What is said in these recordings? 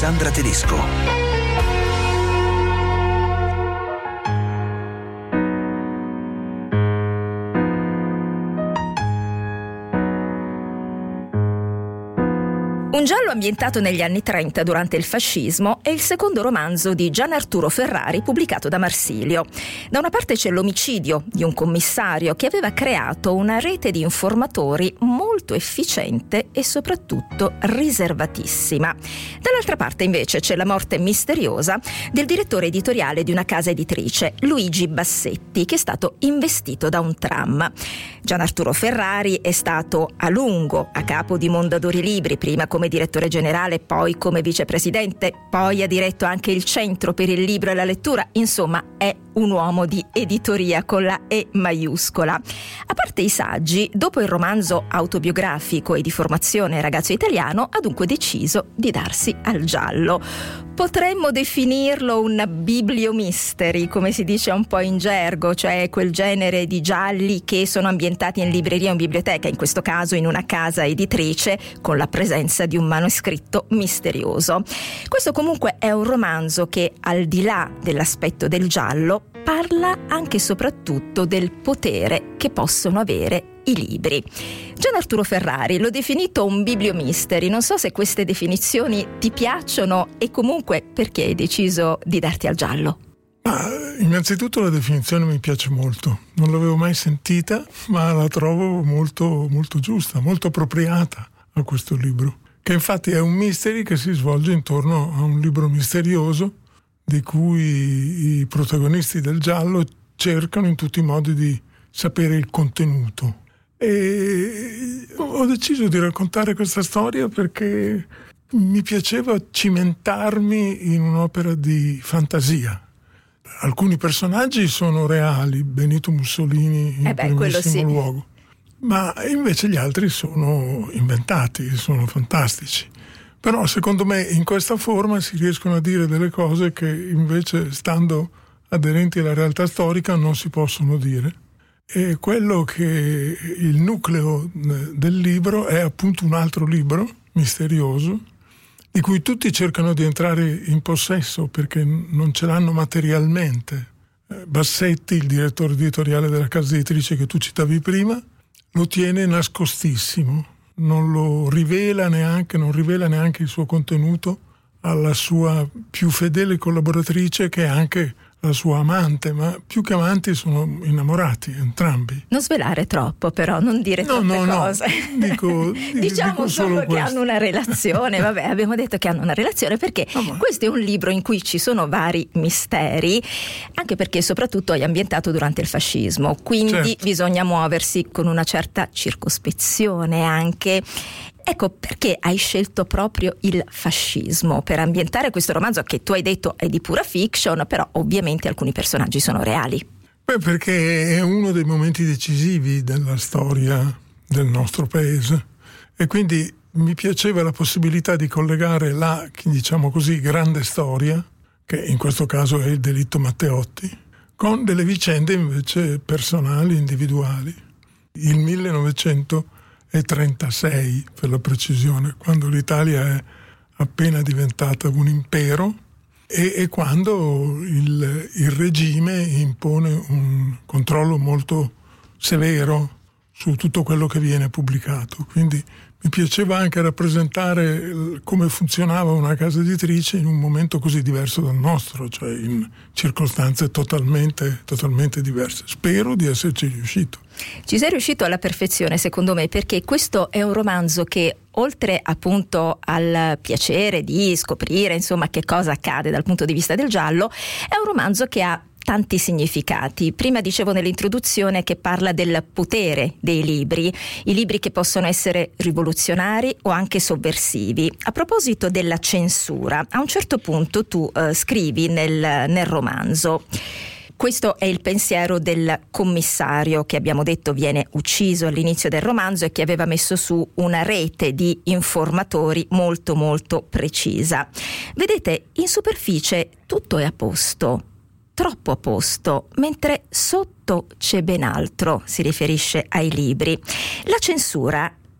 Alessandra Tedesco. Un giallo ambientato negli anni 30 durante il fascismo è il secondo romanzo di Gian Arturo Ferrari pubblicato da Marsilio. Da una parte c'è l'omicidio di un commissario che aveva creato una rete di informatori molto efficiente e soprattutto riservatissima. Dall'altra parte invece c'è la morte misteriosa del direttore editoriale di una casa editrice, Luigi Bassetti, che è stato investito da un tram. Gian Arturo Ferrari è stato a lungo a capo di Mondadori Libri, prima come direttore generale, poi come vicepresidente, poi ha diretto anche il Centro per il Libro e la Lettura. Insomma, è un uomo di editoria con la E maiuscola. A parte i saggi, dopo il romanzo autobiografico e di formazione Ragazzo italiano, ha dunque deciso di darsi al giallo. Potremmo definirlo un bibliomystery, come si dice un po' in gergo, cioè quel genere di gialli che sono ambientati in libreria o in biblioteca, in questo caso in una casa editrice, con la presenza di un manoscritto misterioso. Questo comunque è un romanzo che, al di là dell'aspetto del giallo, parla anche e soprattutto del potere che possono avere i libri. Gian Arturo Ferrari l'ho definito un bibliomystery. Non so se queste definizioni ti piacciono e comunque perché hai deciso di darti al giallo. Innanzitutto la definizione mi piace molto, non l'avevo mai sentita, ma la trovo molto, molto giusta, molto appropriata a questo libro, che infatti è un mystery che si svolge intorno a un libro misterioso di cui i protagonisti del giallo cercano in tutti i modi di sapere il contenuto. E ho deciso di raccontare questa storia perché mi piaceva cimentarmi in un'opera di fantasia. Alcuni personaggi sono reali, Benito Mussolini in primissimo luogo, ma invece gli altri sono inventati, sono fantastici. Però secondo me in questa forma si riescono a dire delle cose che invece, stando aderenti alla realtà storica, non si possono dire. E quello che il nucleo del libro è appunto un altro libro misterioso di cui tutti cercano di entrare in possesso perché non ce l'hanno materialmente. Bassetti, il direttore editoriale della casa editrice che tu citavi prima, lo tiene nascostissimo, non rivela neanche il suo contenuto alla sua più fedele collaboratrice, che è anche la sua amante, ma più che amanti sono innamorati entrambi. Non svelare troppo, però, non dire troppe cose. Diciamo solo che hanno una relazione. Vabbè, abbiamo detto che hanno una relazione perché questo è un libro in cui ci sono vari misteri, anche perché soprattutto è ambientato durante il fascismo, quindi bisogna muoversi con una certa circospezione anche. Ecco, perché hai scelto proprio il fascismo per ambientare questo romanzo che tu hai detto è di pura fiction, però ovviamente alcuni personaggi sono reali? Perché è uno dei momenti decisivi della storia del nostro paese e quindi mi piaceva la possibilità di collegare la, diciamo così, grande storia, che in questo caso è il delitto Matteotti, con delle vicende invece personali, individuali. Il 1936 per la precisione, quando l'Italia è appena diventata un impero e quando il regime impone un controllo molto severo su tutto quello che viene pubblicato. Quindi mi piaceva anche rappresentare come funzionava una casa editrice in un momento così diverso dal nostro, cioè in circostanze totalmente diverse. Spero di esserci riuscito. Ci sei riuscito alla perfezione, secondo me, perché questo è un romanzo che, oltre appunto al piacere di scoprire insomma che cosa accade dal punto di vista del giallo, è un romanzo che ha tanti significati. Prima dicevo nell'introduzione che parla del potere dei libri, i libri che possono essere rivoluzionari o anche sovversivi. A proposito della censura, a un certo punto tu scrivi nel romanzo: questo è il pensiero del commissario che, abbiamo detto, viene ucciso all'inizio del romanzo e che aveva messo su una rete di informatori molto molto precisa. Vedete, in superficie tutto è a posto, troppo a posto, mentre sotto c'è ben altro, si riferisce ai libri. La censura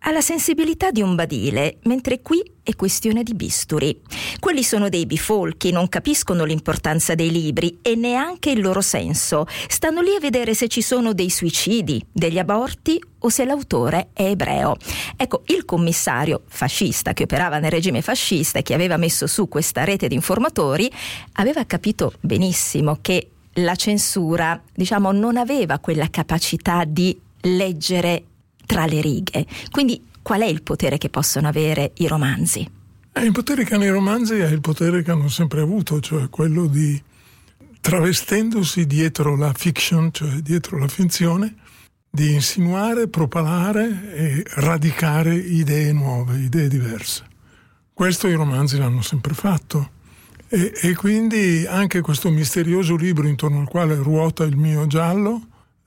ha la sensibilità di un badile, mentre qui è questione di bisturi. Quelli sono dei bifolchi, non capiscono l'importanza dei libri e neanche il loro senso. Stanno lì a vedere se ci sono dei suicidi, degli aborti o se l'autore è ebreo. Ecco, il commissario fascista che operava nel regime fascista e che aveva messo su questa rete di informatori aveva capito benissimo che la censura, non aveva quella capacità di leggere tra le righe. Quindi qual è il potere che possono avere i romanzi? Il potere che hanno i romanzi è il potere che hanno sempre avuto, cioè quello di, travestendosi dietro la fiction, cioè dietro la finzione, di insinuare, propalare e radicare idee nuove, idee diverse. Questo i romanzi l'hanno sempre fatto. E quindi anche questo misterioso libro intorno al quale ruota il mio giallo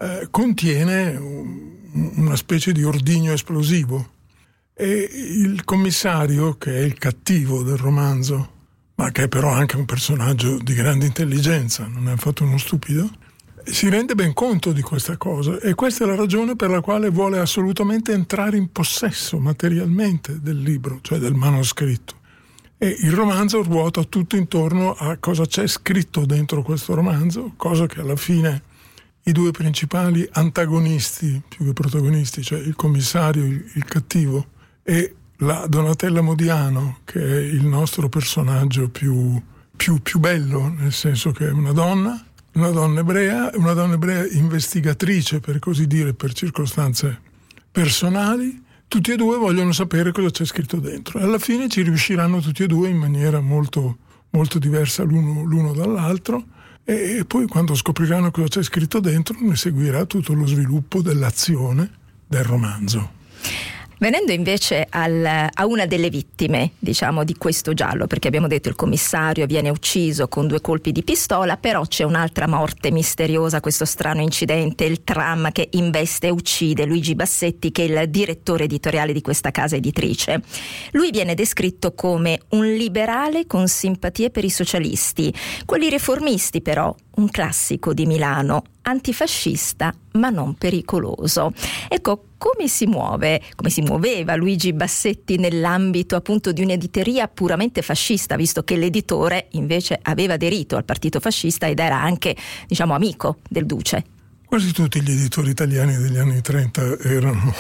contiene una specie di ordigno esplosivo. E il commissario, che è il cattivo del romanzo, ma che è però anche un personaggio di grande intelligenza, non è affatto uno stupido, si rende ben conto di questa cosa, e questa è la ragione per la quale vuole assolutamente entrare in possesso materialmente del libro, cioè del manoscritto. E il romanzo ruota tutto intorno a cosa c'è scritto dentro questo romanzo, cosa che alla fine i due principali antagonisti, più che protagonisti, cioè il commissario, il cattivo, e la Donatella Modiano, che è il nostro personaggio più bello, nel senso che è una donna ebrea investigatrice, per così dire, per circostanze personali. Tutti e due vogliono sapere cosa c'è scritto dentro, e alla fine ci riusciranno tutti e due in maniera molto, molto diversa l'uno dall'altro, e poi quando scopriranno cosa c'è scritto dentro ne seguirà tutto lo sviluppo dell'azione del romanzo. Venendo invece a una delle vittime, di questo giallo, perché abbiamo detto il commissario viene ucciso con 2 colpi di pistola, però c'è un'altra morte misteriosa, questo strano incidente, il tram che investe e uccide Luigi Bassetti, che è il direttore editoriale di questa casa editrice. Lui viene descritto come un liberale con simpatie per i socialisti, quelli riformisti però, un classico di Milano, antifascista ma non pericoloso. Ecco, come si muoveva Luigi Bassetti nell'ambito appunto di un'editoria puramente fascista, visto che l'editore invece aveva aderito al partito fascista ed era anche, amico del Duce? Quasi tutti gli editori italiani degli anni 30 erano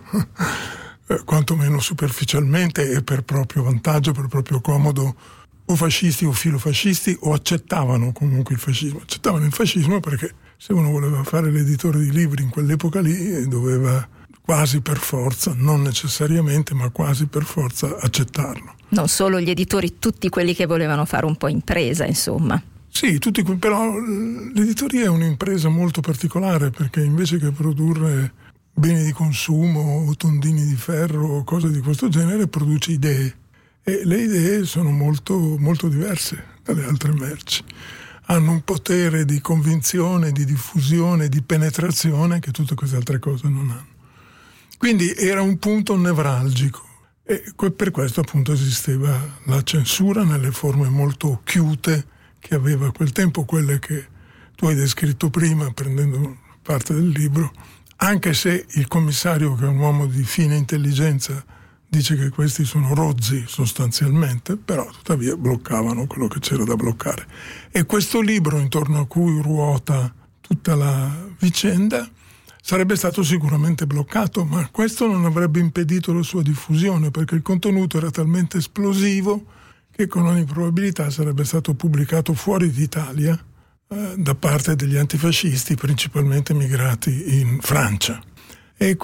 quantomeno superficialmente e per proprio vantaggio, per proprio comodo, o fascisti o filofascisti, o accettavano comunque il fascismo. Accettavano il fascismo perché se uno voleva fare l'editore di libri in quell'epoca lì doveva quasi per forza, non necessariamente, ma quasi per forza accettarlo. Non solo gli editori, tutti quelli che volevano fare un po' impresa, insomma. Sì, però l'editoria è un'impresa molto particolare, perché invece che produrre beni di consumo o tondini di ferro o cose di questo genere, produce idee. E le idee sono molto, molto diverse dalle altre merci. Hanno un potere di convinzione, di diffusione, di penetrazione che tutte queste altre cose non hanno. Quindi era un punto nevralgico, e per questo appunto esisteva la censura nelle forme molto chiute che aveva a quel tempo, quelle che tu hai descritto prima prendendo parte del libro, anche se il commissario, che è un uomo di fine intelligenza, dice che questi sono rozzi sostanzialmente, però tuttavia bloccavano quello che c'era da bloccare. E questo libro, intorno a cui ruota tutta la vicenda, sarebbe stato sicuramente bloccato, ma questo non avrebbe impedito la sua diffusione, perché il contenuto era talmente esplosivo che con ogni probabilità sarebbe stato pubblicato fuori d'Italia da parte degli antifascisti, principalmente migrati in Francia. E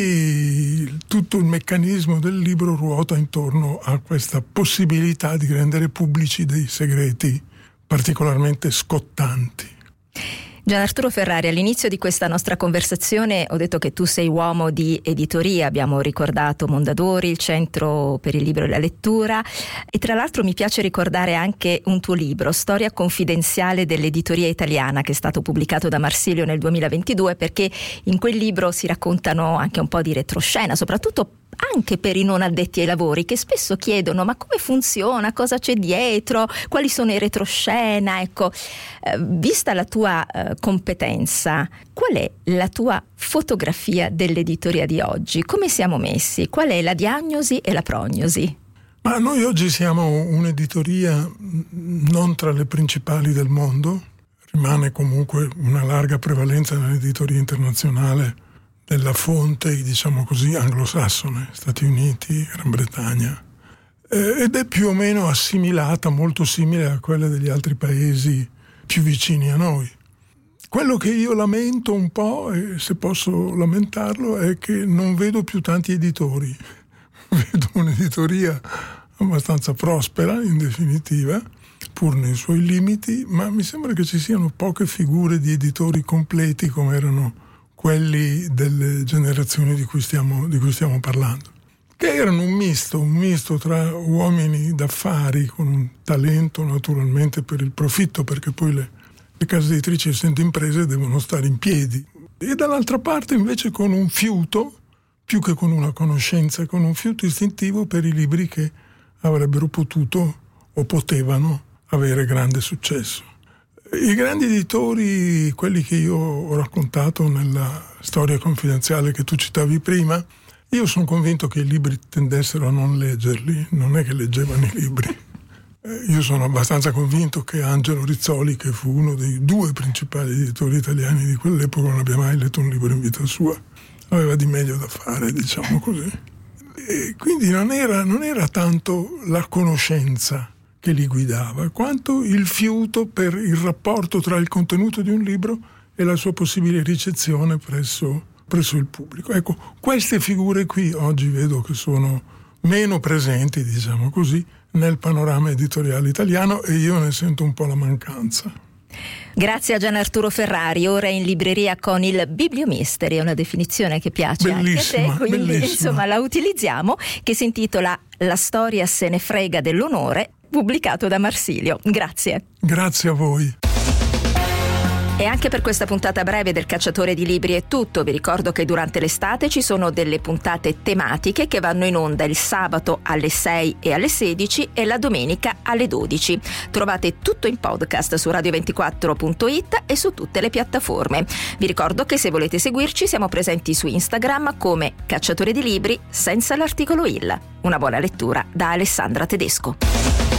quindi tutto il meccanismo del libro ruota intorno a questa possibilità di rendere pubblici dei segreti particolarmente scottanti. Gianarturo Ferrari, all'inizio di questa nostra conversazione ho detto che tu sei uomo di editoria, abbiamo ricordato Mondadori, il Centro per il Libro e la Lettura, e tra l'altro mi piace ricordare anche un tuo libro, Storia confidenziale dell'editoria italiana, che è stato pubblicato da Marsilio nel 2022, perché in quel libro si raccontano anche un po' di retroscena, soprattutto anche per i non addetti ai lavori, che spesso chiedono ma come funziona, cosa c'è dietro, quali sono i retroscena. Ecco, vista la tua competenza, qual è la tua fotografia dell'editoria di oggi? Come siamo messi? Qual è la diagnosi e la prognosi? Ma noi oggi siamo un'editoria non tra le principali del mondo, rimane comunque una larga prevalenza nell'editoria internazionale della fonte, diciamo così, anglosassone, Stati Uniti, Gran Bretagna, ed è più o meno assimilata, molto simile a quelle degli altri paesi più vicini a noi. Quello che io lamento un po', e se posso lamentarlo, è che non vedo più tanti editori. Vedo un'editoria abbastanza prospera, in definitiva, pur nei suoi limiti, ma mi sembra che ci siano poche figure di editori completi come erano quelli delle generazioni di cui stiamo parlando, che erano un misto tra uomini d'affari con un talento naturalmente per il profitto, perché poi le case editrici, essendo imprese, devono stare in piedi, e dall'altra parte invece con un fiuto, più che con una conoscenza, con un fiuto istintivo per i libri che avrebbero potuto o potevano avere grande successo. I grandi editori, quelli che io ho raccontato nella storia confidenziale che tu citavi prima, io sono convinto che i libri tendessero a non leggerli, non è che leggevano i libri. Io sono abbastanza convinto che Angelo Rizzoli, che fu uno dei 2 principali editori italiani di quell'epoca, non abbia mai letto un libro in vita sua. Aveva di meglio da fare, diciamo così. E quindi non era tanto la conoscenza che li guidava, quanto il fiuto per il rapporto tra il contenuto di un libro e la sua possibile ricezione presso il pubblico. Ecco, queste figure qui oggi vedo che sono meno presenti, diciamo così, nel panorama editoriale italiano, e io ne sento un po' la mancanza. Grazie a Gianarturo Ferrari. Ora in libreria con il Bibliomisteri, è una definizione che piace bellissima, anche a te, quindi bellissima. Insomma la utilizziamo, che si intitola La storia se ne frega dell'onore, pubblicato da Marsilio. Grazie. Grazie a voi. E anche per questa puntata breve del Cacciatore di Libri è tutto. Vi ricordo che durante l'estate ci sono delle puntate tematiche che vanno in onda il sabato alle 6 e alle 16 e la domenica alle 12. Trovate tutto in podcast su radio24.it e su tutte le piattaforme. Vi ricordo che se volete seguirci siamo presenti su Instagram come Cacciatore di Libri senza l'articolo il. Una buona lettura da Alessandra Tedesco.